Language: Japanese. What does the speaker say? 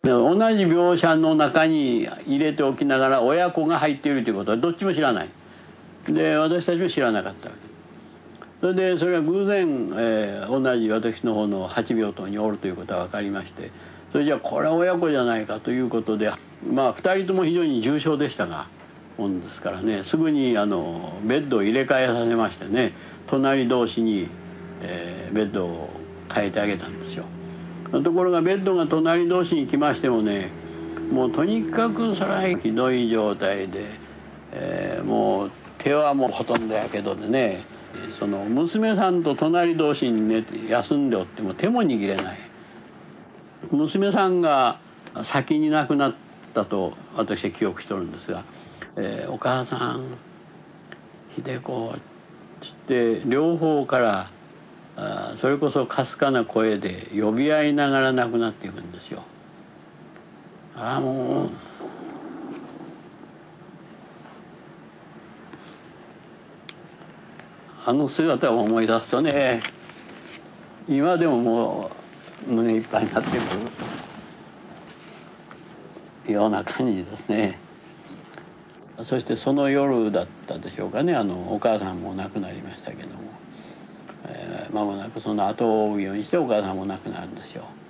同じ描写の中に入れておきながら親子が入っているということはどっちも知らない。で私たちも知らなかったわけ。それでそれは偶然、同じ私の方の8病棟におるということが分かりまして、それじゃあこれは親子じゃないかということで、まあ2人とも非常に重症でしたがもんですからね、すぐにベッドを入れ替えさせましてね、隣同士に、ベッドを変えてあげたんですよ。ところがベッドが隣同士に来ましてもね、もうとにかくそれはひどい状態で、もう手はもうほとんどやけどでね、その娘さんと隣同士に寝て休んでおっても手も握れない。娘さんが先に亡くなったと私は記憶しておるんですが、お母さん秀子って両方からそれこそかすかな声で呼び合いながら亡くなっていくんですよ。ああもうあの姿を思い出すとね、今でももう胸いっぱいになってくるような感じですね。そしてその夜だったでしょうかね、お母さんも亡くなりましたけども、間もなくその後を追うようにしてお母さんも亡くなるんですよ。